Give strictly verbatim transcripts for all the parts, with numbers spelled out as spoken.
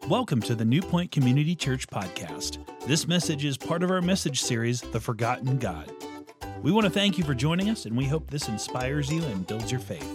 Welcome to the New Point Community Church podcast. This message is part of our message series, The Forgotten God. We want to thank you for joining us, and we hope this inspires you and builds your faith.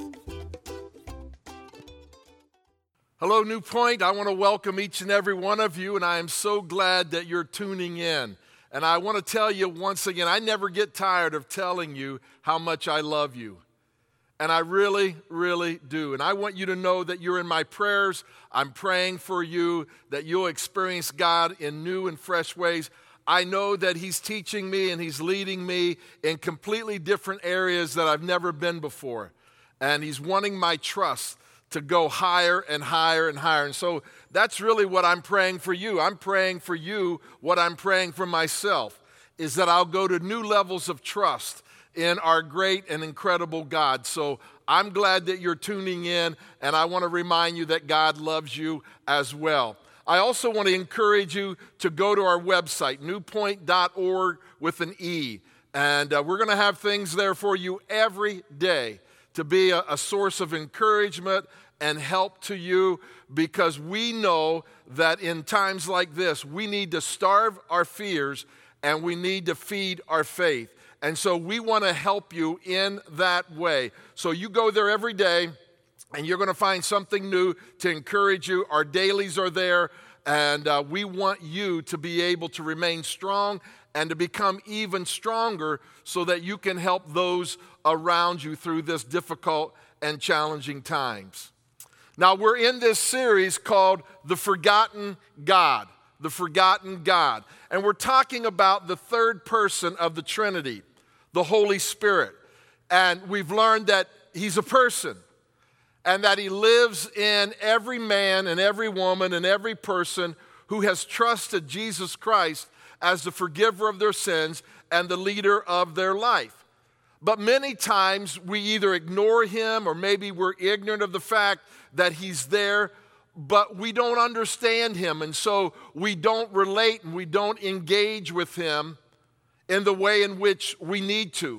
Hello, New Point. I want to welcome each and every one of you, and I am so glad that you're tuning in. And I want to tell you once again, I never get tired of telling you how much I love you. And I really, really do. And I want you to know that you're in my prayers. I'm praying for you, that you'll experience God in new and fresh ways. I know that He's teaching me and He's leading me in completely different areas that I've never been before. And He's wanting my trust to go higher and higher and higher. And so that's really what I'm praying for you. I'm praying for you what I'm praying for myself, is that I'll go to new levels of trust in our great and incredible God. So I'm glad that you're tuning in, and I want to remind you that God loves you as well. I also want to encourage you to go to our website, new point dot org with an E. And uh, we're going to have things there for you every day to be a, a source of encouragement and help to you, because we know that in times like this, we need to starve our fears and we need to feed our faith. And so we want to help you in that way. So you go there every day, and you're going to find something new to encourage you. Our dailies are there, and uh, we want you to be able to remain strong and to become even stronger so that you can help those around you through this difficult and challenging times. Now, we're in this series called The Forgotten God. The Forgotten God. And we're talking about the third person of the Trinity, the Holy Spirit. And we've learned that He's a person, and that He lives in every man and every woman and every person who has trusted Jesus Christ as the forgiver of their sins and the leader of their life. But many times we either ignore Him, or maybe we're ignorant of the fact that He's there, but we don't understand Him, and so we don't relate and we don't engage with Him in the way in which we need to.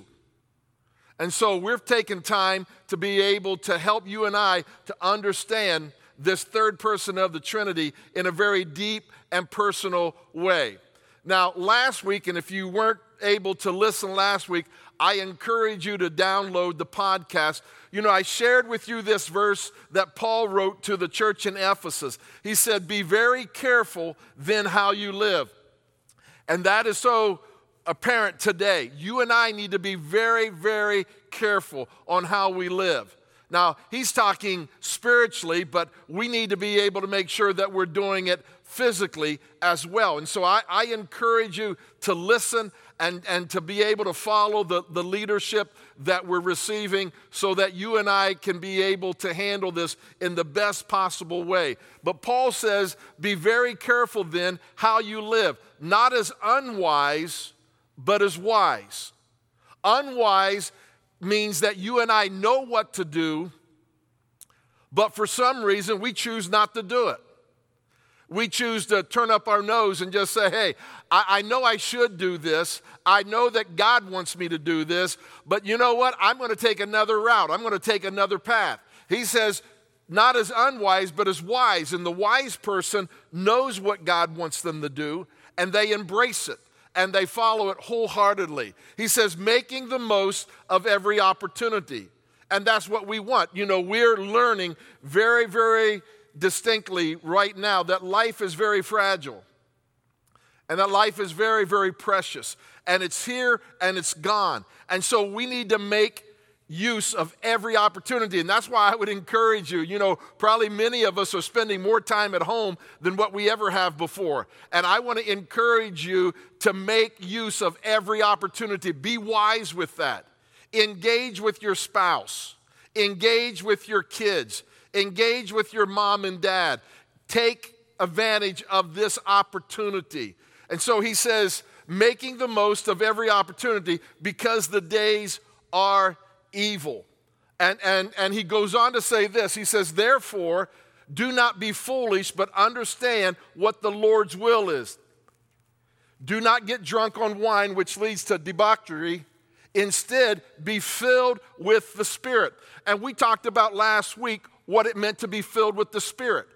And so we've taken time to be able to help you and I to understand this third person of the Trinity in a very deep and personal way. Now, last week, and if you weren't able to listen last week, I encourage you to download the podcast. You know, I shared with you this verse that Paul wrote to the church in Ephesus. He said, "Be very careful then how you live." And that is so apparent today. You and I need to be very, very careful on how we live. Now, he's talking spiritually, but we need to be able to make sure that we're doing it physically as well. And so I, I encourage you to listen and, and to be able to follow the, the leadership that we're receiving, so that you and I can be able to handle this in the best possible way. But Paul says, be very careful then how you live, not as unwise, but as wise. Unwise means that you and I know what to do, but for some reason we choose not to do it. We choose to turn up our nose and just say, hey, I, I know I should do this. I know that God wants me to do this, but you know what? I'm going to take another route. I'm going to take another path. He says, not as unwise, but as wise. And the wise person knows what God wants them to do, and they embrace it, and they follow it wholeheartedly. He says, making the most of every opportunity. And that's what we want. You know, we're learning very, very distinctly right now that life is very fragile, and that life is very, very precious, and it's here and it's gone. And so we need to make use of every opportunity. And that's why I would encourage you, you know, probably many of us are spending more time at home than what we ever have before. And I want to encourage you to make use of every opportunity. Be wise with that. Engage with your spouse. Engage with your kids. Engage with your mom and dad. Take advantage of this opportunity. And so he says, making the most of every opportunity, because the days are evil. And, and, and he goes on to say this. He says, therefore, do not be foolish, but understand what the Lord's will is. Do not get drunk on wine, which leads to debauchery. Instead, be filled with the Spirit. And we talked about last week what it meant to be filled with the Spirit.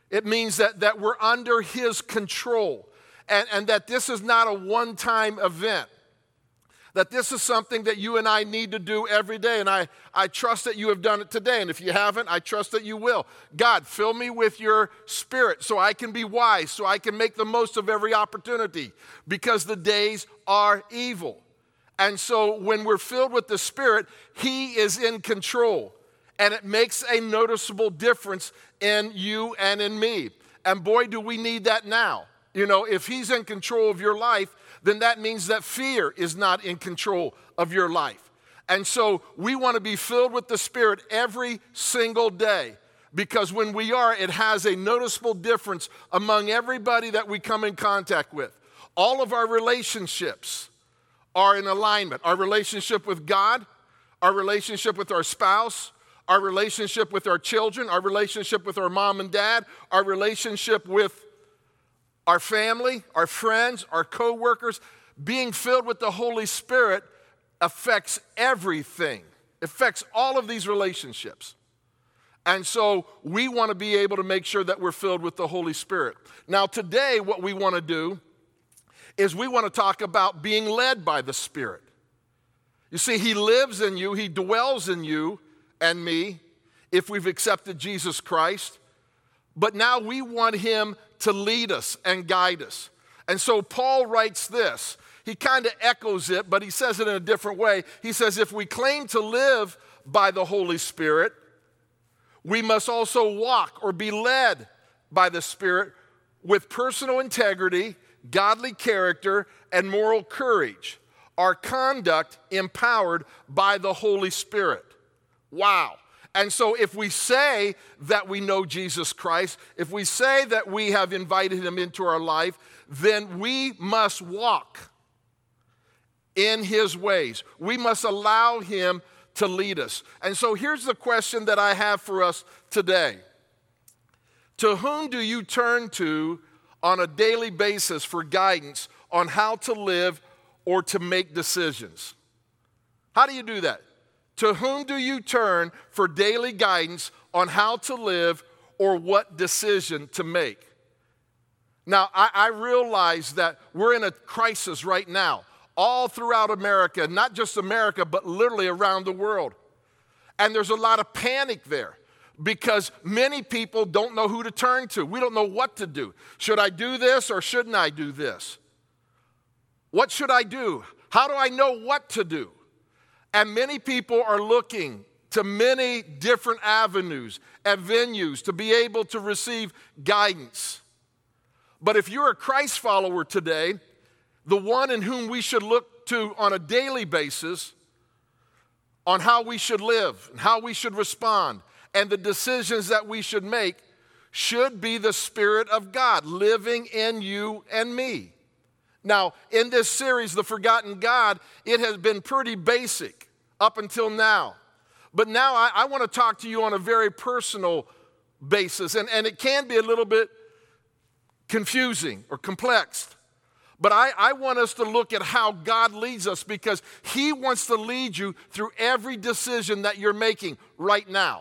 It means that, that we're under His control, and, and that this is not a one-time event, that this is something that you and I need to do every day. And I, I trust that you have done it today. And if you haven't, I trust that you will. God, fill me with your Spirit so I can be wise, so I can make the most of every opportunity, because the days are evil. And so when we're filled with the Spirit, He is in control. And it makes a noticeable difference in you and in me. And boy, do we need that now. You know, if He's in control of your life, then that means that fear is not in control of your life. And so we want to be filled with the Spirit every single day, because when we are, it has a noticeable difference among everybody that we come in contact with. All of our relationships are in alignment. Our relationship with God, our relationship with our spouse, our relationship with our children, our relationship with our mom and dad, our relationship with our family, our friends, our co-workers. Being filled with the Holy Spirit affects everything. It affects all of these relationships. And so we want to be able to make sure that we're filled with the Holy Spirit. Now today, what we want to do is we want to talk about being led by the Spirit. You see, He lives in you, He dwells in you and me if we've accepted Jesus Christ. But now we want Him to lead us and guide us. And so Paul writes this. He kind of echoes it, but he says it in a different way. He says, if we claim to live by the Holy Spirit, we must also walk or be led by the Spirit with personal integrity, godly character, and moral courage. Our conduct empowered by the Holy Spirit. Wow. And so if we say that we know Jesus Christ, if we say that we have invited Him into our life, then we must walk in His ways. We must allow Him to lead us. And so here's the question that I have for us today. To whom do you turn to on a daily basis for guidance on how to live or to make decisions? How do you do that? To whom do you turn for daily guidance on how to live or what decision to make? Now, I, I realize that we're in a crisis right now, all throughout America, not just America, but literally around the world. And there's a lot of panic there because many people don't know who to turn to. We don't know what to do. Should I do this or shouldn't I do this? What should I do? How do I know what to do? And many people are looking to many different avenues and venues to be able to receive guidance. But if you're a Christ follower today, the one in whom we should look to on a daily basis on how we should live and how we should respond and the decisions that we should make should be the Spirit of God living in you and me. Now, in this series, The Forgotten God, it has been pretty basic up until now. But now I, I want to talk to you on a very personal basis, and, and it can be a little bit confusing or complex. But I, I want us to look at how God leads us, because He wants to lead you through every decision that you're making right now.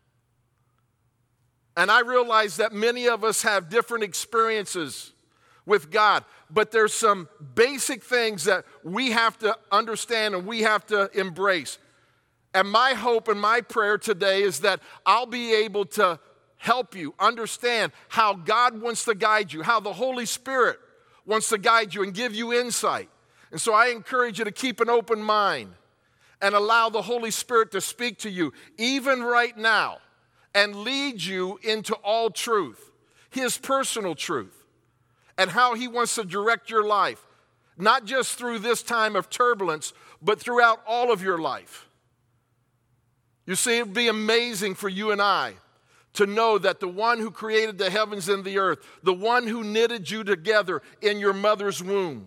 And I realize that many of us have different experiences with God, but there's some basic things that we have to understand and we have to embrace. And my hope and my prayer today is that I'll be able to help you understand how God wants to guide you, how the Holy Spirit wants to guide you and give you insight. And so I encourage you to keep an open mind and allow the Holy Spirit to speak to you, even right now, and lead you into all truth, His personal truth, and how He wants to direct your life, not just through this time of turbulence, but throughout all of your life. You see, it would be amazing for you and I to know that the one who created the heavens and the earth, the one who knitted you together in your mother's womb,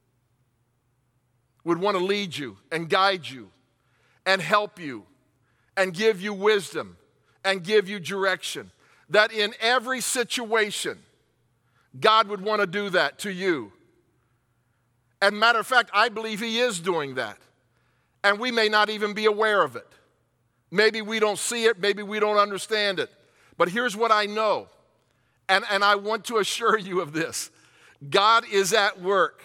would want to lead you and guide you and help you and give you wisdom and give you direction. That in every situation, God would want to do that to you. And matter of fact, I believe He is doing that. And we may not even be aware of it. Maybe we don't see it, maybe we don't understand it. But here's what I know, And, and I want to assure you of this. God is at work.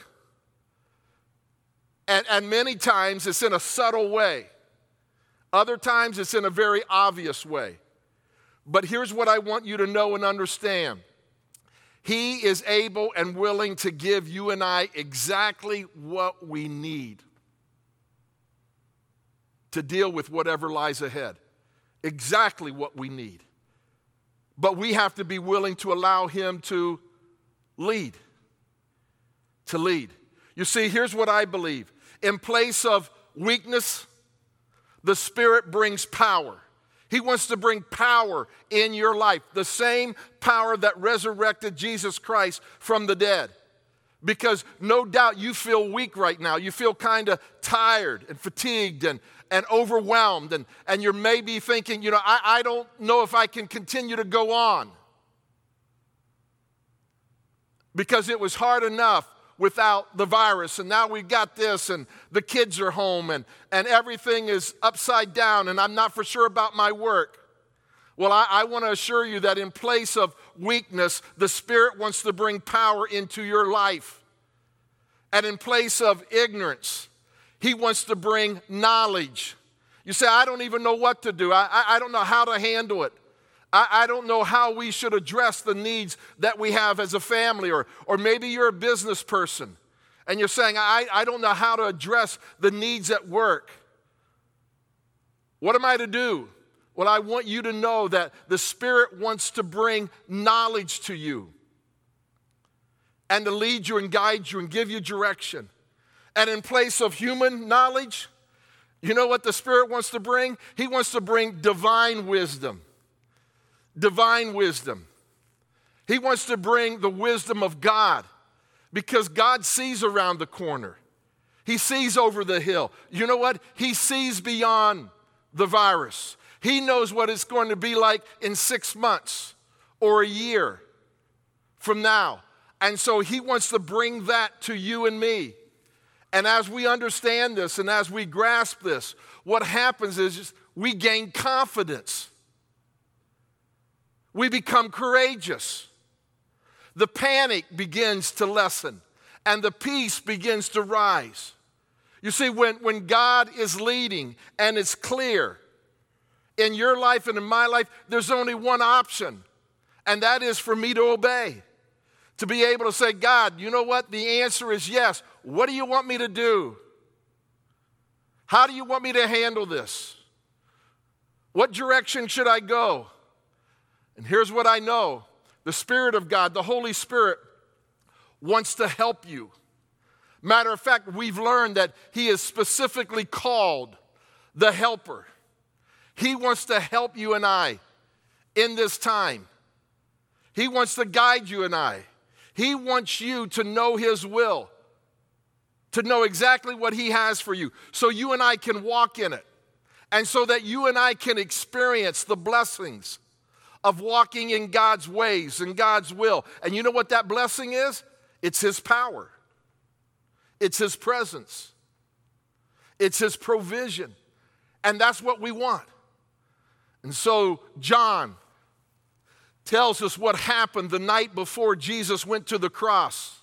And, and many times it's in a subtle way. Other times it's in a very obvious way. But here's what I want you to know and understand. He is able and willing to give you and I exactly what we need to deal with whatever lies ahead. Exactly what we need. But we have to be willing to allow him to lead. To lead. You see, here's what I believe. In place of weakness, the Spirit brings power. He wants to bring power in your life. The same power that resurrected Jesus Christ from the dead. Because no doubt you feel weak right now. You feel kind of tired and fatigued and, and overwhelmed. And, and you're maybe thinking, you know, I, I don't know if I can continue to go on. Because it was hard enough without the virus, and now we've got this, and the kids are home, and, and everything is upside down, and I'm not for sure about my work. Well, I, I want to assure you that in place of weakness, the Spirit wants to bring power into your life. And in place of ignorance, He wants to bring knowledge. You say, I don't even know what to do. I, I, I don't know how to handle it. I, I don't know how we should address the needs that we have as a family, or, or maybe you're a business person and you're saying, I, I don't know how to address the needs at work. What am I to do? Well, I want you to know that the Spirit wants to bring knowledge to you and to lead you and guide you and give you direction. And in place of human knowledge, you know what the Spirit wants to bring? He wants to bring divine wisdom. Divine wisdom. He wants to bring the wisdom of God, because God sees around the corner. He sees over the hill. You know what? He sees beyond the virus. He knows what it's going to be like in six months or a year from now. And so He wants to bring that to you and me. And as we understand this and as we grasp this, what happens is just we gain confidence. We become courageous. The panic begins to lessen, and the peace begins to rise. You see, when, when God is leading and it's clear in your life and in my life, there's only one option, and that is for me to obey. To be able to say, God, you know what? The answer is yes. What do you want me to do? How do you want me to handle this? What direction should I go? And here's what I know. The Spirit of God, the Holy Spirit, wants to help you. Matter of fact, we've learned that He is specifically called the Helper. He wants to help you and I in this time. He wants to guide you and I. He wants you to know His will, to know exactly what He has for you, so you and I can walk in it, and so that you and I can experience the blessings of walking in God's ways and God's will. And you know what that blessing is? It's His power. It's His presence. It's His provision. And that's what we want. And so John tells us what happened the night before Jesus went to the cross.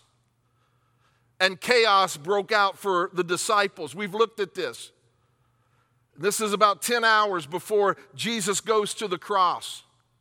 And chaos broke out for the disciples. We've looked at this. This is about ten hours before Jesus goes to the cross.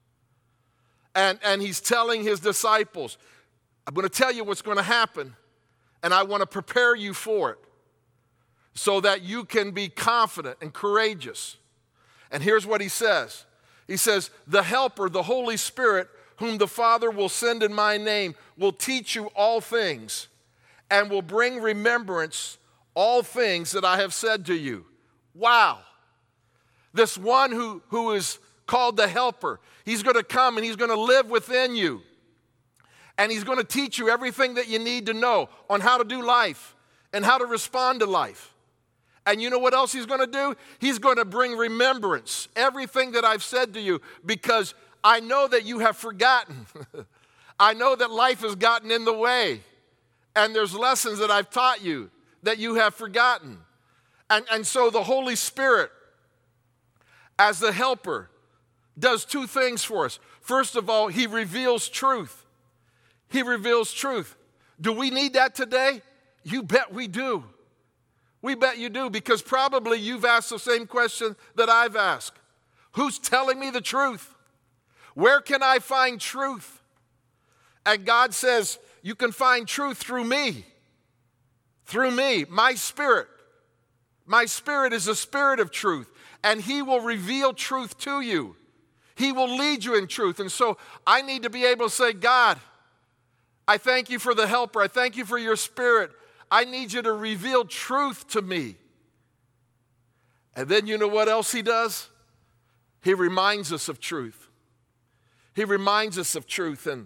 And, and He's telling His disciples, I'm going to tell you what's going to happen, and I want to prepare you for it so that you can be confident and courageous. And here's what He says. He says, the Helper, the Holy Spirit, whom the Father will send in my name, will teach you all things and will bring remembrance all things that I have said to you. Wow. This one who, who is called the Helper, He's going to come and He's going to live within you. And He's going to teach you everything that you need to know on how to do life and how to respond to life. And you know what else He's going to do? He's going to bring remembrance, everything that I've said to you, because I know that you have forgotten. I know that life has gotten in the way. And there's lessons that I've taught you that you have forgotten. And, and so the Holy Spirit, as the Helper, does two things for us. First of all, he reveals truth. He reveals truth. Do we need that today? You bet we do. We bet you do, because probably you've asked the same question that I've asked. Who's telling me the truth? Where can I find truth? And God says, you can find truth through me. Through me, my spirit. My spirit is a spirit of truth, and he will reveal truth to you. He will lead you in truth. And so I need to be able to say, God, I thank you for the helper. I thank you for your spirit. I need you to reveal truth to me. And then you know what else he does? He reminds us of truth. He reminds us of truth. And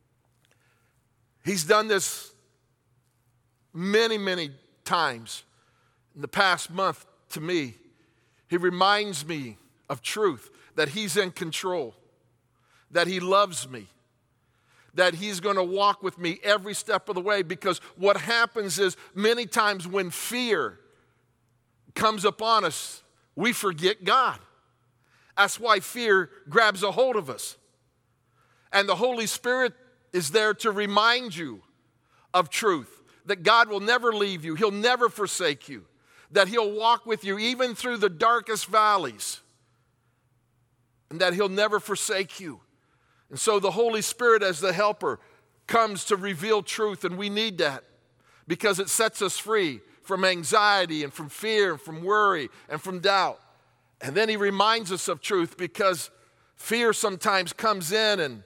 he's done this many, many times in the past month to me. He reminds me of truth, that he's in control, that he loves me, that he's going to walk with me every step of the way. Because what happens is many times when fear comes upon us, we forget God. That's why fear grabs a hold of us. And the Holy Spirit is there to remind you of truth, that God will never leave you. He'll never forsake you, that he'll walk with you even through the darkest valleys, and that he'll never forsake you. And so the Holy Spirit as the helper comes to reveal truth, and we need that because it sets us free from anxiety and from fear and from worry and from doubt. And then he reminds us of truth because fear sometimes comes in and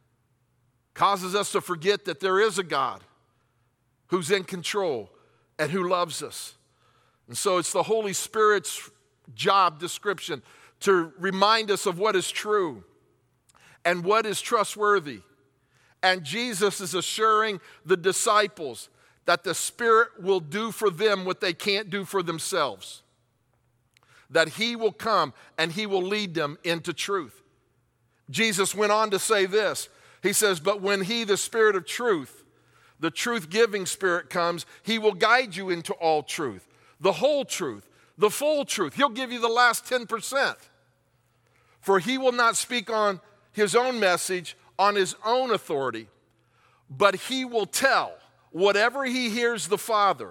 causes us to forget that there is a God who's in control and who loves us. And so it's the Holy Spirit's job description to remind us of what is true and what is trustworthy. And Jesus is assuring the disciples that the Spirit will do for them what they can't do for themselves. That he will come and he will lead them into truth. Jesus went on to say this. He says, but when he, the Spirit of truth, the truth-giving Spirit comes, he will guide you into all truth, the whole truth, the full truth. He'll give you the last ten percent. For he will not speak on his own message, on his own authority, but he will tell whatever he hears the Father.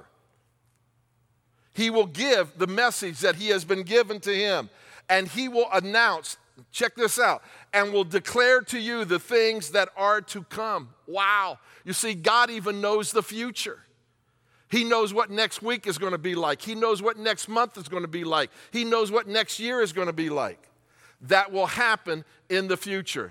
He will give the message that he has been given to him, and he will announce, check this out, and will declare to you the things that are to come. Wow. You see, God even knows the future. He knows what next week is going to be like. He knows what next month is going to be like. He knows what next year is going to be like. That will happen in the future.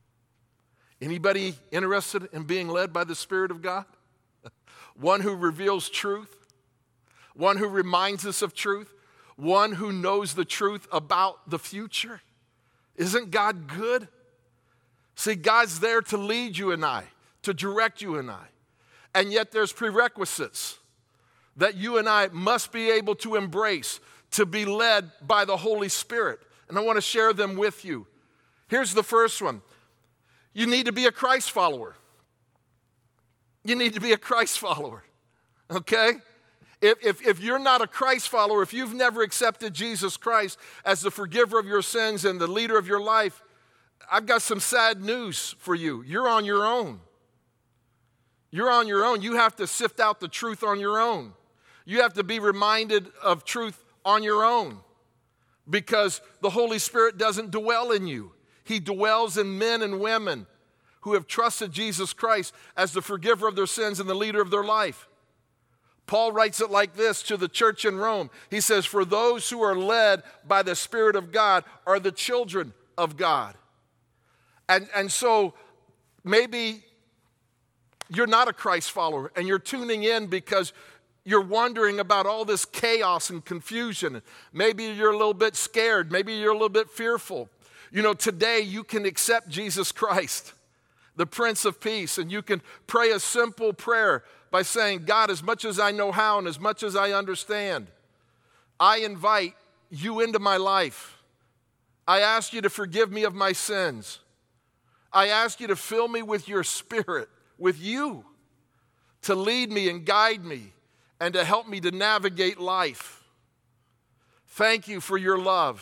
Anybody interested in being led by the Spirit of God? One who reveals truth, one who reminds us of truth, one who knows the truth about the future. Isn't God good? See, God's there to lead you and I, to direct you and I. And yet there's prerequisites that you and I must be able to embrace to be led by the Holy Spirit. And I want to share them with you. Here's the first one. You need to be a Christ follower. You need to be a Christ follower, okay? If, if, if you're not a Christ follower, if you've never accepted Jesus Christ as the forgiver of your sins and the leader of your life, I've got some sad news for you. You're on your own. You're on your own. You have to sift out the truth on your own. You have to be reminded of truth on your own because the Holy Spirit doesn't dwell in you. He dwells in men and women who have trusted Jesus Christ as the forgiver of their sins and the leader of their life. Paul writes it like this to the church in Rome. He says, for those who are led by the Spirit of God are the children of God. And, and so maybe you're not a Christ follower and you're tuning in because you're wondering about all this chaos and confusion. Maybe you're a little bit scared. Maybe you're a little bit fearful. You know, today you can accept Jesus Christ, the Prince of Peace, and you can pray a simple prayer by saying, God, as much as I know how and as much as I understand, I invite you into my life. I ask you to forgive me of my sins. I ask you to fill me with your Spirit, with you, to lead me and guide me and to help me to navigate life. Thank you for your love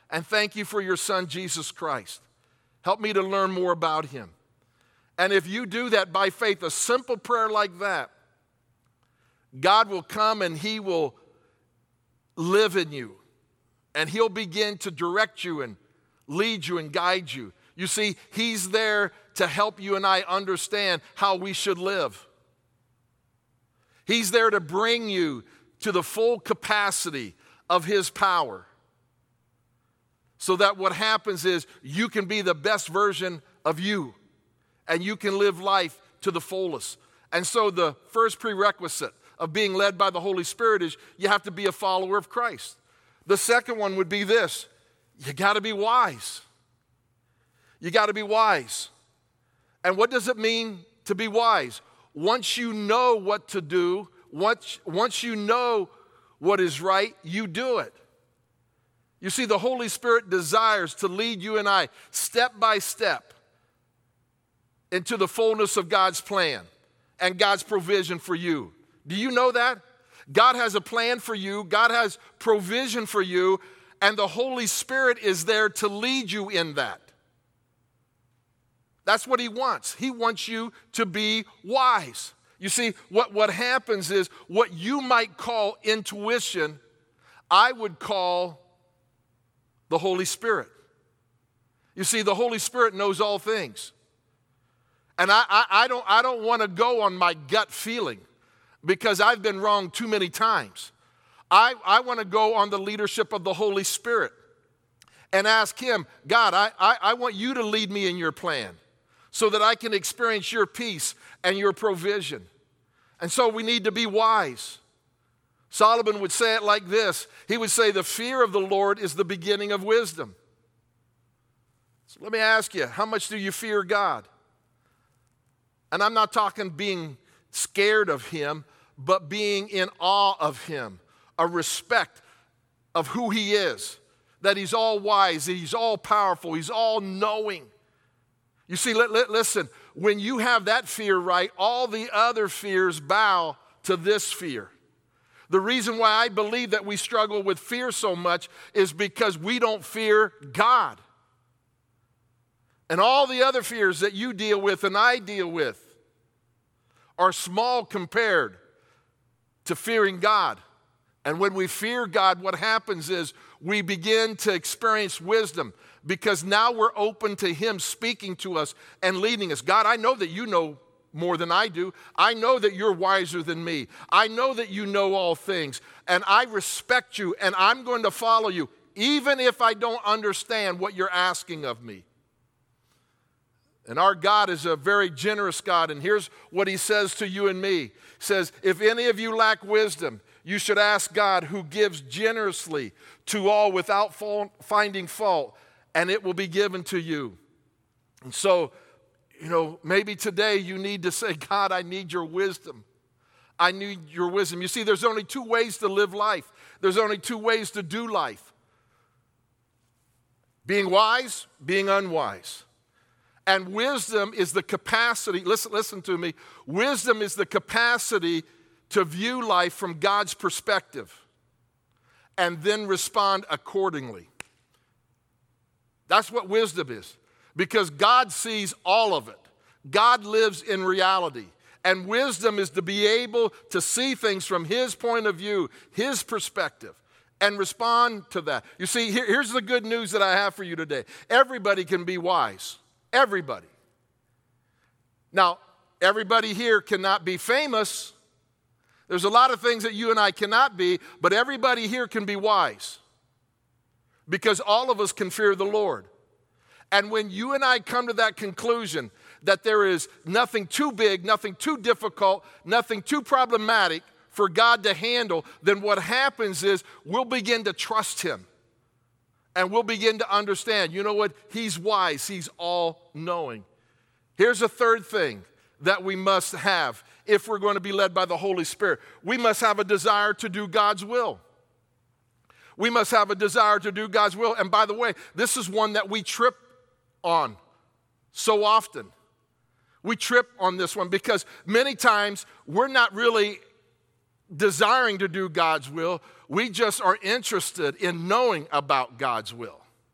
And thank you for your Son, Jesus Christ. Help me to learn more about him. And if you do that by faith, a simple prayer like that, God will come and he will live in you. And he'll begin to direct you and lead you and guide you. You see, he's there to help you and I understand how we should live. He's there to bring you to the full capacity of his power. So that what happens is you can be the best version of you. And you can live life to the fullest. And so the first prerequisite of being led by the Holy Spirit is you have to be a follower of Christ. The second one would be this: you got to be wise. You got to be wise. And what does it mean to be wise? Once you know what to do, once, once you know what is right, you do it. You see, the Holy Spirit desires to lead you and I step by step into the fullness of God's plan and God's provision for you. Do you know that? God has a plan for you. God has provision for you. And the Holy Spirit is there to lead you in that. That's what he wants. He wants you to be wise. You see, what, what happens is what you might call intuition, I would call the Holy Spirit. You see, the Holy Spirit knows all things. And I, I, I don't, I don't want to go on my gut feeling because I've been wrong too many times. I, I want to go on the leadership of the Holy Spirit and ask him, God, I, I, I want you to lead me in your plan so that I can experience your peace and your provision. And so we need to be wise. Solomon would say it like this. He would say, the fear of the Lord is the beginning of wisdom. So let me ask you, how much do you fear God? And I'm not talking being scared of him, but being in awe of him, a respect of who he is, that he's all wise, that he's all powerful, he's all knowing. You see, li- li- listen, when you have that fear right, all the other fears bow to this fear. The reason why I believe that we struggle with fear so much is because we don't fear God. And all the other fears that you deal with and I deal with are small compared to fearing God. And when we fear God, what happens is we begin to experience wisdom because now we're open to him speaking to us and leading us. God, I know that you know more than I do. I know that you're wiser than me. I know that you know all things. And I respect you and I'm going to follow you even if I don't understand what you're asking of me. And our God is a very generous God. And here's what he says to you and me. He says, if any of you lack wisdom, you should ask God, who gives generously to all without finding fault, and it will be given to you. And so, you know, maybe today you need to say, God, I need your wisdom. I need your wisdom. You see, there's only two ways to live life. There's only two ways to do life. Being wise, being unwise. And wisdom is the capacity, listen, listen to me, wisdom is the capacity to view life from God's perspective and then respond accordingly. That's what wisdom is, because God sees all of it. God lives in reality. And wisdom is to be able to see things from his point of view, his perspective, and respond to that. You see, here, here's the good news that I have for you today. Everybody can be wise. Everybody. Now, everybody here cannot be famous. There's a lot of things that you and I cannot be, but everybody here can be wise because all of us can fear the Lord. And when you and I come to that conclusion that there is nothing too big, nothing too difficult, nothing too problematic for God to handle, then what happens is we'll begin to trust him. And we'll begin to understand, you know what? He's wise. He's all-knowing. Here's a third thing that we must have if we're going to be led by the Holy Spirit. We must have a desire to do God's will. We must have a desire to do God's will. And by the way, this is one that we trip on so often. We trip on this one because many times we're not really desiring to do God's will. We just are interested in knowing about God's will.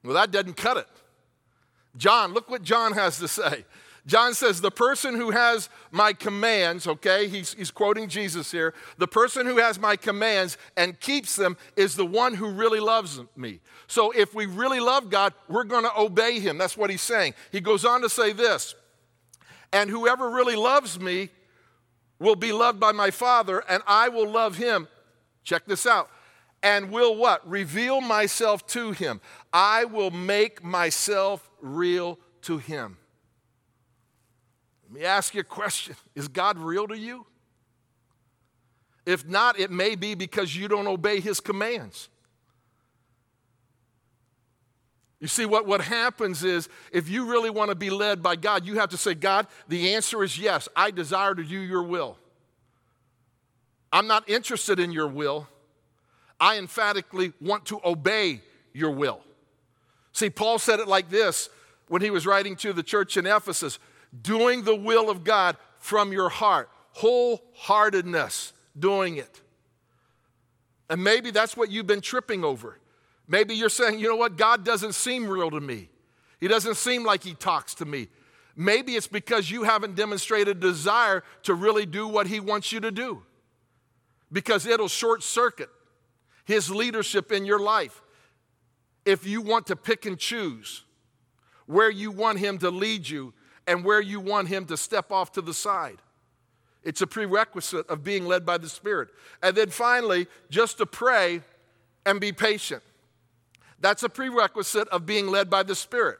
Well, that doesn't cut it. John, look what John has to say. John says, the person who has my commands, okay, he's, he's quoting Jesus here, the person who has my commands and keeps them is the one who really loves me. So if we really love God, we're going to obey him. That's what he's saying. He goes on to say this, and whoever really loves me will be loved by my Father, and I will love him. Check this out. And will what? Reveal myself to him. I will make myself real to him. Let me ask you a question. Is God real to you? If not, it may be because you don't obey his commands. You see, what, what happens is if you really want to be led by God, you have to say, God, the answer is yes. I desire to do your will. I'm not interested in your will. I emphatically want to obey your will. See, Paul said it like this when he was writing to the church in Ephesus, doing the will of God from your heart, wholeheartedness, doing it. And maybe that's what you've been tripping over. Maybe you're saying, you know what, God doesn't seem real to me. He doesn't seem like he talks to me. Maybe it's because you haven't demonstrated desire to really do what he wants you to do. Because it'll short circuit his leadership in your life if you want to pick and choose where you want him to lead you and where you want him to step off to the side. It's a prerequisite of being led by the Spirit. And then finally, just to pray and be patient. That's a prerequisite of being led by the Spirit.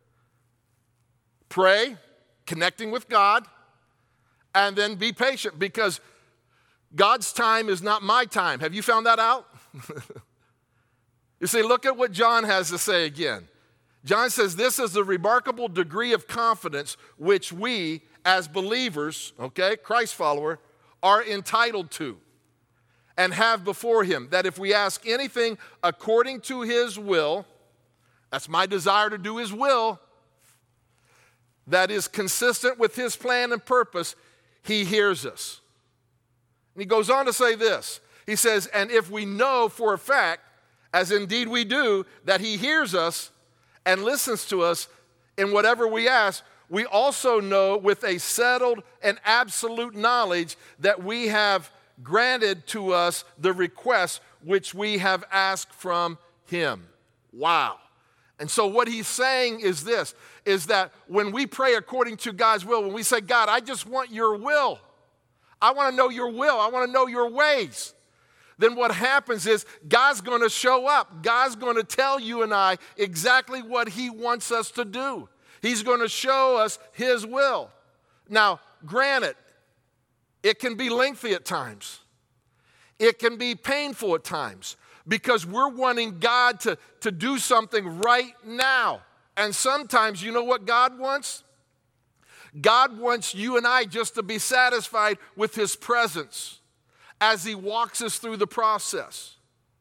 Pray, connecting with God, and then be patient because God's time is not my time. Have you found that out? You see, look at what John has to say again. John says, this is the remarkable degree of confidence which we, as believers, okay, Christ follower, are entitled to and have before him, that if we ask anything according to his will, that's my desire to do his will, that is consistent with his plan and purpose, he hears us. And he goes on to say this. He says, and if we know for a fact, as indeed we do, that he hears us and listens to us in whatever we ask, we also know with a settled and absolute knowledge that we have granted to us the request which we have asked from him. Wow. And so what he's saying is this, is that when we pray according to God's will, when we say, God, I just want your will, I want to know your will, I want to know your ways, then what happens is God's going to show up. God's going to tell you and I exactly what he wants us to do. He's going to show us his will. Now, granted, it can be lengthy at times. It can be painful at times because we're wanting God to, to do something right now. And sometimes, you know what God wants? God wants you and I just to be satisfied with his presence as he walks us through the process.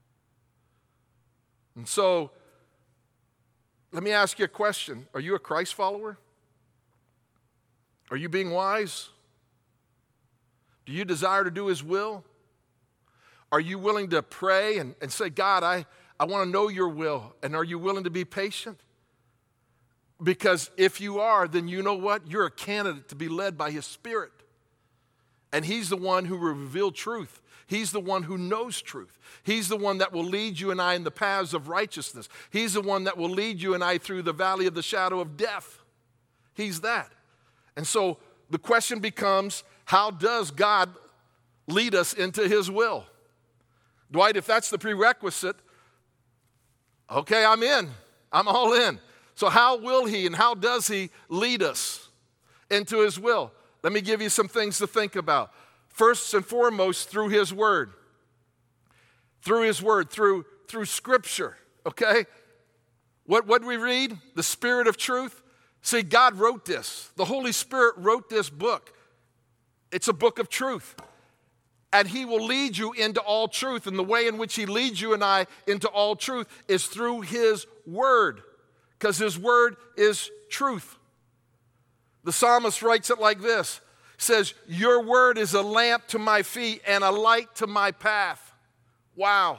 And so, let me ask you a question. Are you a Christ follower? Are you being wise? Do you desire to do his will? Are you willing to pray and, and say, God, I, I want to know your will. And are you willing to be patient? Because if you are, then you know what? You're a candidate to be led by his Spirit. And he's the one who will reveal truth. He's the one who knows truth. He's the one that will lead you and I in the paths of righteousness. He's the one that will lead you and I through the valley of the shadow of death. He's that. And so the question becomes, how does God lead us into his will? Dwight, if that's the prerequisite, okay, I'm in. I'm all in. So how will he and how does he lead us into his will? Let me give you some things to think about. First and foremost, through his word. Through his word, through, through scripture, okay? What what do we read? The Spirit of truth. See, God wrote this. The Holy Spirit wrote this book. It's a book of truth. And he will lead you into all truth. And the way in which he leads you and I into all truth is through his word. Because his word is truth. The psalmist writes it like this. He says, your word is a lamp to my feet and a light to my path. Wow.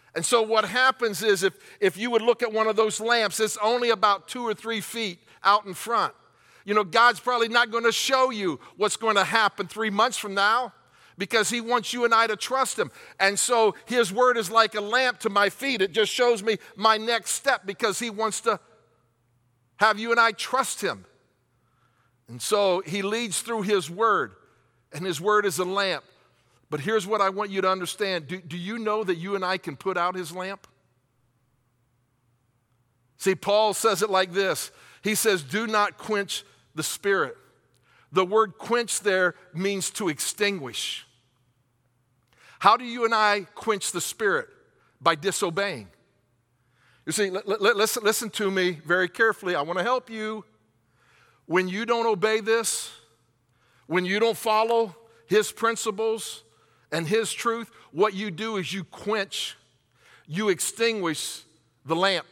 And so what happens is if, if you would look at one of those lamps, it's only about two or three feet out in front. You know, God's probably not going to show you what's going to happen three months from now because he wants you and I to trust him. And so his word is like a lamp to my feet. It just shows me my next step because he wants to have you and I trust him. And so he leads through his word, and his word is a lamp. But here's what I want you to understand. Do, do you know that you and I can put out his lamp? See, Paul says it like this. He says, do not quench the spirit. The word quench there means to extinguish. How do you and I quench the spirit? By disobeying. You see, l- l- listen, listen to me very carefully. I want to help you. When you don't obey this, when you don't follow his principles and his truth, what you do is you quench, you extinguish the lamp.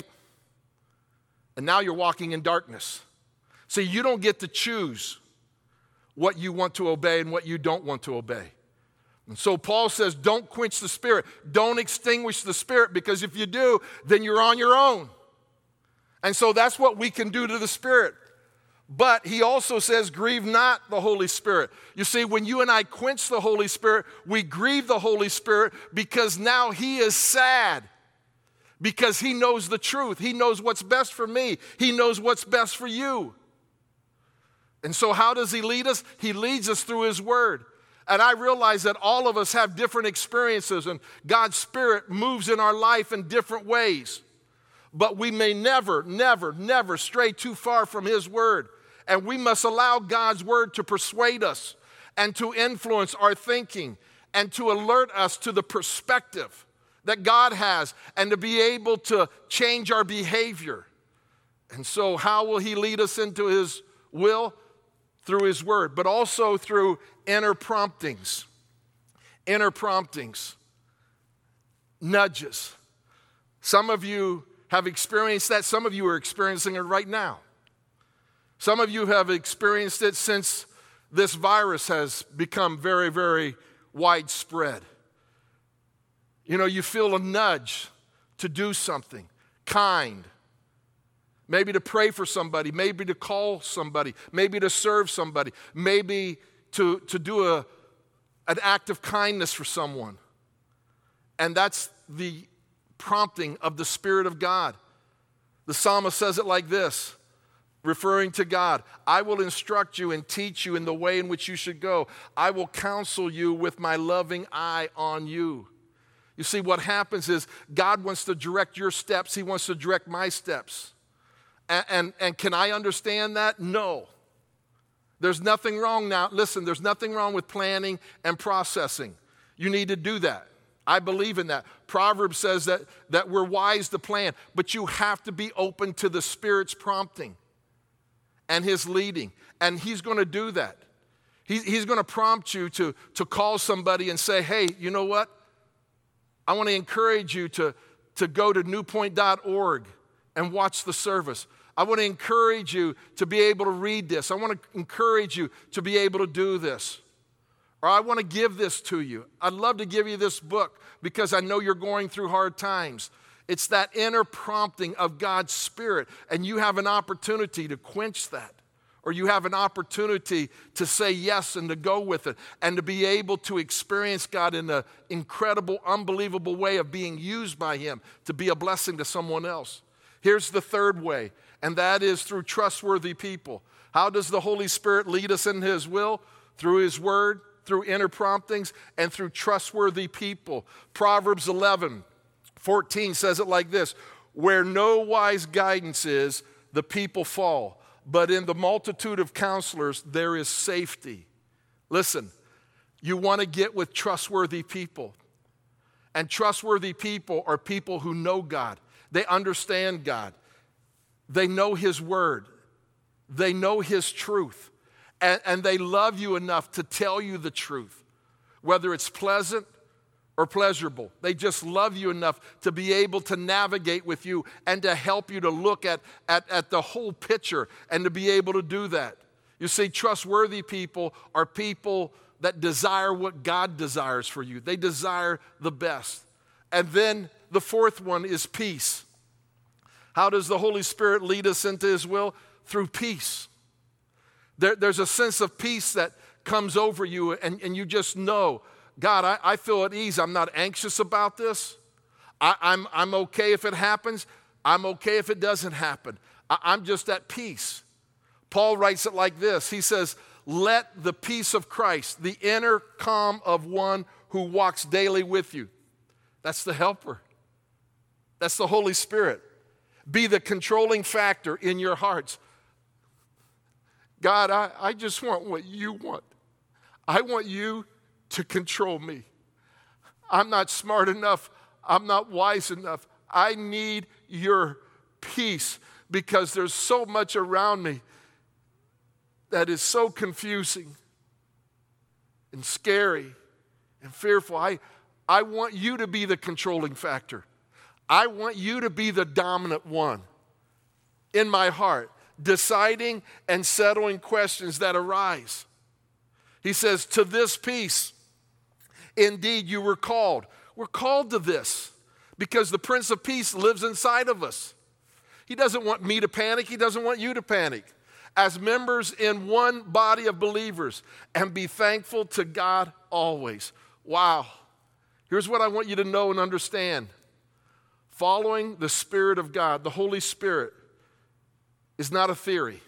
And now you're walking in darkness. See, you don't get to choose what you want to obey and what you don't want to obey. And so Paul says, don't quench the spirit. Don't extinguish the spirit, because if you do, then you're on your own. And so that's what we can do to the spirit. But he also says, grieve not the Holy Spirit. You see, when you and I quench the Holy Spirit, we grieve the Holy Spirit because now he is sad. Because he knows the truth. He knows what's best for me. He knows what's best for you. And so how does he lead us? He leads us through his word. And I realize that all of us have different experiences, and God's Spirit moves in our life in different ways. But we may never, never, never stray too far from his word. And we must allow God's word to persuade us and to influence our thinking and to alert us to the perspective that God has and to be able to change our behavior. And so how will he lead us into his will? Through his word, but also through inner promptings. Inner promptings. Nudges. Some of you have experienced that. Some of you are experiencing it right now. Some of you have experienced it since this virus has become very, very widespread. You know, you feel a nudge to do something kind. Maybe to pray for somebody, maybe to call somebody, maybe to serve somebody, maybe to, to do a, an act of kindness for someone. And that's the prompting of the Spirit of God. The psalmist says it like this, referring to God. I will instruct you and teach you in the way in which you should go. I will counsel you with my loving eye on you. You see, what happens is God wants to direct your steps. He wants to direct my steps. And, and, and can I understand that? No. There's nothing wrong now. Listen, there's nothing wrong with planning and processing. You need to do that. I believe in that. Proverbs says that, that we're wise to plan, but you have to be open to the Spirit's prompting and his leading. And he's going to do that. He, he's going to prompt you to, to call somebody and say, hey, you know what? I want to encourage you to, to go to new point dot org and watch the service. I want to encourage you to be able to read this. I want to encourage you to be able to do this. Or I want to give this to you. I'd love to give you this book because I know you're going through hard times. It's that inner prompting of God's Spirit, and you have an opportunity to quench that. Or you have an opportunity to say yes and to go with it and to be able to experience God in an incredible, unbelievable way of being used by him to be a blessing to someone else. Here's the third way, and that is through trustworthy people. How does the Holy Spirit lead us in his will? Through his word, through inner promptings, and through trustworthy people. Proverbs eleven fourteen says it like this, where no wise guidance is, the people fall. But in the multitude of counselors, there is safety. Listen, you want to get with trustworthy people. And trustworthy people are people who know God. They understand God. They know his word. They know his truth. And, and they love you enough to tell you the truth, whether it's pleasant or pleasurable. They just love you enough to be able to navigate with you and to help you to look at, at, at the whole picture and to be able to do that. You see, trustworthy people are people that desire what God desires for you. They desire the best. And then the fourth one is peace. How does the Holy Spirit lead us into His will? Through peace. There, there's a sense of peace that comes over you, and, and you just know, God, I, I feel at ease. I'm not anxious about this. I, I'm, I'm okay if it happens. I'm okay if it doesn't happen. I, I'm just at peace. Paul writes it like this. He says, let the peace of Christ, the inner calm of one who walks daily with you. That's the helper. That's the Holy Spirit. Be the controlling factor in your hearts. God, I, I just want what you want. I want you to control me. I'm not smart enough. I'm not wise enough. I need your peace because there's so much around me that is so confusing and scary and fearful. I, I want you to be the controlling factor. I want you to be the dominant one in my heart, deciding and settling questions that arise. He says, to this peace, indeed you were called. We're called to this because the Prince of Peace lives inside of us. He doesn't want me to panic. He doesn't want you to panic. As members in one body of believers, and be thankful to God always. Wow. Here's what I want you to know and understand. Following the Spirit of God, the Holy Spirit, is not a theory.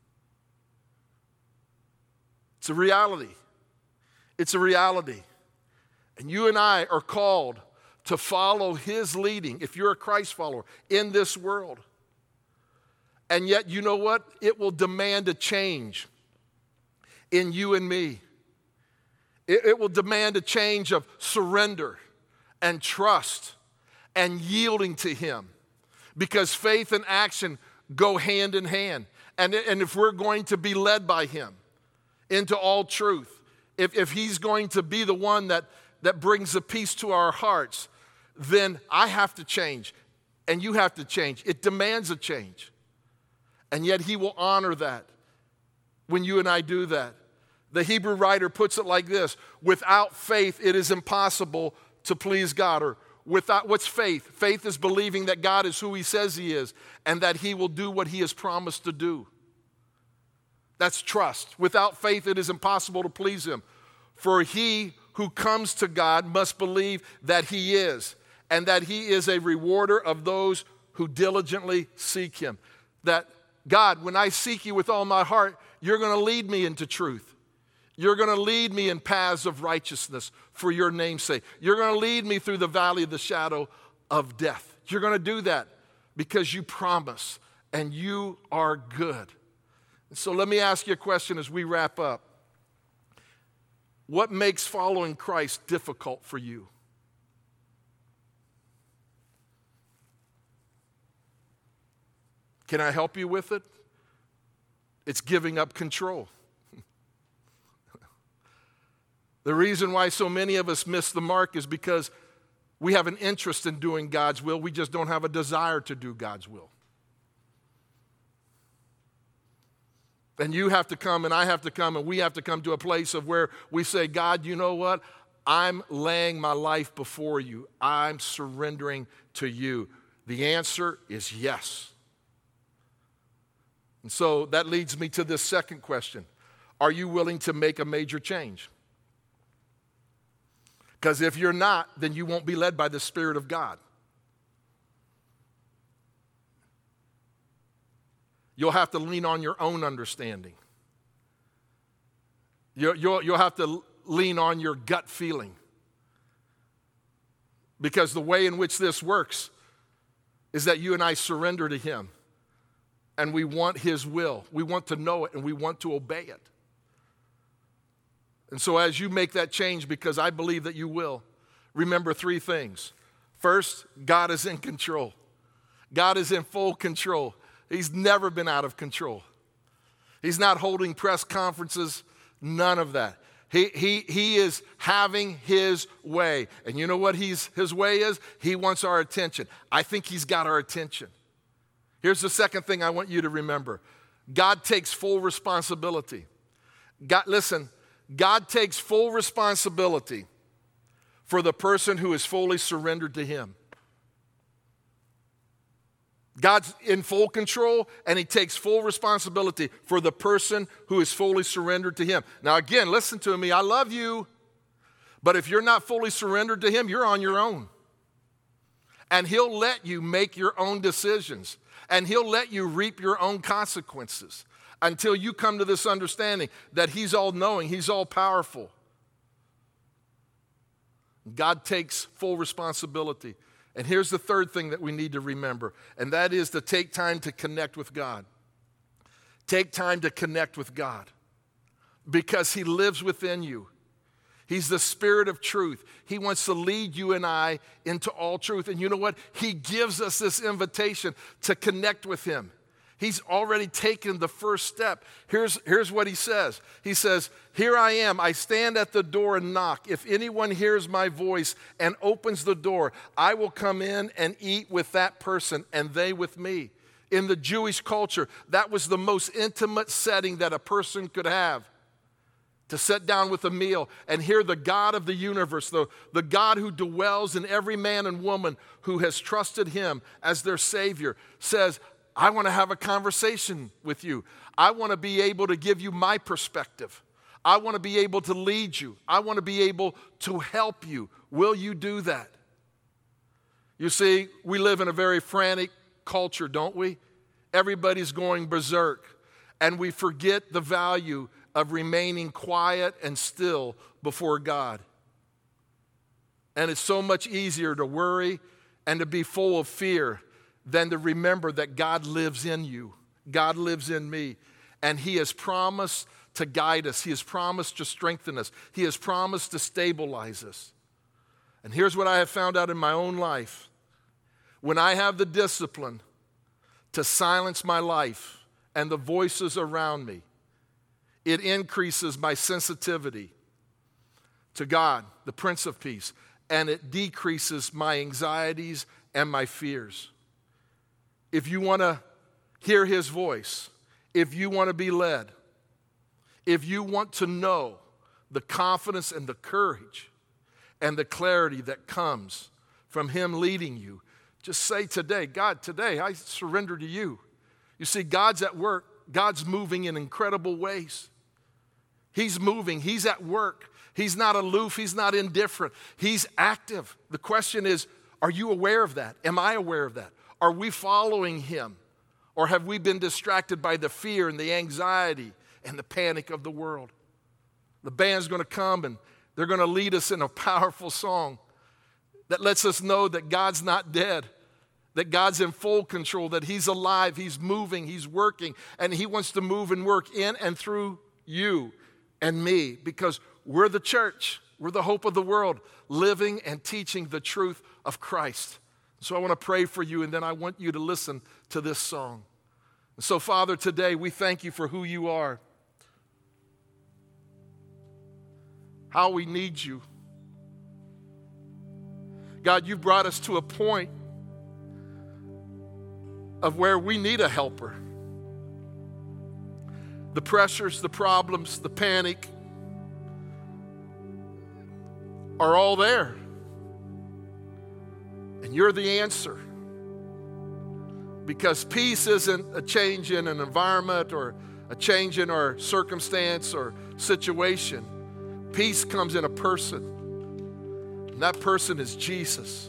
It's a reality. It's a reality. And you and I are called to follow His leading, if you're a Christ follower, in this world. And yet, you know what? It will demand a change in you and me. It, it will demand a change of surrender and trust and yielding to Him. Because faith and action go hand in hand. And, and if we're going to be led by Him into all truth, if, if He's going to be the one that, that brings the peace to our hearts, then I have to change and you have to change. It demands a change. And yet He will honor that when you and I do that. The Hebrew writer puts it like this: without faith, it is impossible to please God. Or without, what's faith? Faith is believing that God is who He says He is and that He will do what He has promised to do. That's trust. Without faith, it is impossible to please Him. For he who comes to God must believe that He is, and that He is a rewarder of those who diligently seek Him. That God, when I seek you with all my heart, you're going to lead me into truth. You're going to lead me in paths of righteousness for your name's sake. You're going to lead me through the valley of the shadow of death. You're going to do that because you promise and you are good. And so let me ask you a question as we wrap up. What makes following Christ difficult for you? Can I help you with it? It's giving up control. The reason why so many of us miss the mark is because we have an interest in doing God's will. We just don't have a desire to do God's will. And you have to come and I have to come and we have to come to a place of where we say, God, you know what? I'm laying my life before you. I'm surrendering to you. The answer is yes. And so that leads me to this second question. Are you willing to make a major change? Because if you're not, then you won't be led by the Spirit of God. You'll have to lean on your own understanding. You'll, you'll, you'll have to lean on your gut feeling. Because the way in which this works is that you and I surrender to Him. And we want His will. We want to know it and we want to obey it. And so as you make that change, because I believe that you will, remember three things. First, God is in control. God is in full control. He's never been out of control. He's not holding press conferences, none of that. He, he, he is having His way. And you know what he's, His way is? He wants our attention. I think He's got our attention. Here's the second thing I want you to remember. God takes full responsibility. God, listen, God takes full responsibility for the person who is fully surrendered to Him. God's in full control, and he takes full responsibility for the person who is fully surrendered to him. Now again, listen to me, I love you, but if you're not fully surrendered to him, you're on your own. And he'll let you make your own decisions, and he'll let you reap your own consequences until you come to this understanding that he's all-knowing, he's all-powerful. God takes full responsibility. And here's the third thing that we need to remember, and that is to take time to connect with God. Take time to connect with God because he lives within you. He's the Spirit of truth. He wants to lead you and I into all truth. And you know what? He gives us this invitation to connect with him. He's already taken the first step. Here's, here's what he says. He says, "Here I am. I stand at the door and knock. If anyone hears my voice and opens the door, I will come in and eat with that person and they with me." In the Jewish culture, that was the most intimate setting that a person could have. To sit down with a meal and hear the God of the universe, the, the God who dwells in every man and woman who has trusted him as their Savior, says, "I want to have a conversation with you. I want to be able to give you my perspective. I want to be able to lead you. I want to be able to help you. Will you do that?" You see, we live in a very frantic culture, don't we? Everybody's going berserk, and we forget the value of remaining quiet and still before God. And it's so much easier to worry and to be full of fear than to remember that God lives in you. God lives in me. And he has promised to guide us. He has promised to strengthen us. He has promised to stabilize us. And here's what I have found out in my own life. When I have the discipline to silence my life and the voices around me, it increases my sensitivity to God, the Prince of Peace, and it decreases my anxieties and my fears. If you want to hear his voice, if you want to be led, if you want to know the confidence and the courage and the clarity that comes from him leading you, just say today, "God, today I surrender to you." You see, God's at work. God's moving in incredible ways. He's moving. He's at work. He's not aloof. He's not indifferent. He's active. The question is, are you aware of that? Am I aware of that? Are we following him? Or have we been distracted by the fear and the anxiety and the panic of the world? The band's going to come and they're going to lead us in a powerful song that lets us know that God's not dead, that God's in full control, that he's alive, he's moving, he's working, and he wants to move and work in and through you and me because we're the church. We're the hope of the world, living and teaching the truth of Christ. So I want to pray for you, and then I want you to listen to this song. So, Father, today we thank you for who you are, how we need you. God, you've brought us to a point of where we need a helper. The pressures, the problems, the panic are all there. And you're the answer. Because peace isn't a change in an environment or a change in our circumstance or situation. Peace comes in a person. And that person is Jesus.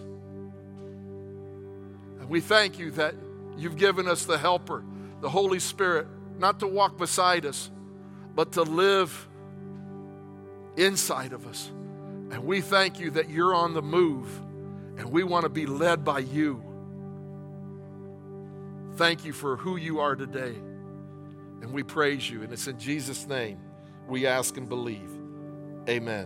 And we thank you that you've given us the helper, the Holy Spirit, not to walk beside us, but to live inside of us. And we thank you that you're on the move, and we want to be led by you. Thank you for who you are today, and we praise you. And it's in Jesus' name we ask and believe. Amen.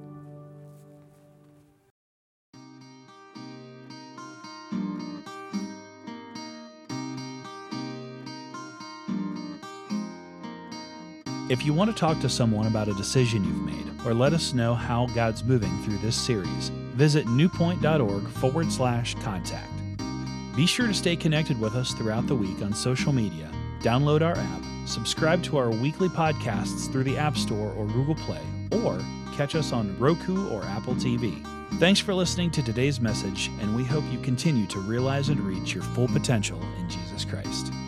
If you want to talk to someone about a decision you've made, or let us know how God's moving through this series, visit newpoint.org forward slash contact. Be sure to stay connected with us throughout the week on social media, download our app, subscribe to our weekly podcasts through the App Store or Google Play, or catch us on Roku or Apple T V. Thanks for listening to today's message, and we hope you continue to realize and reach your full potential in Jesus Christ.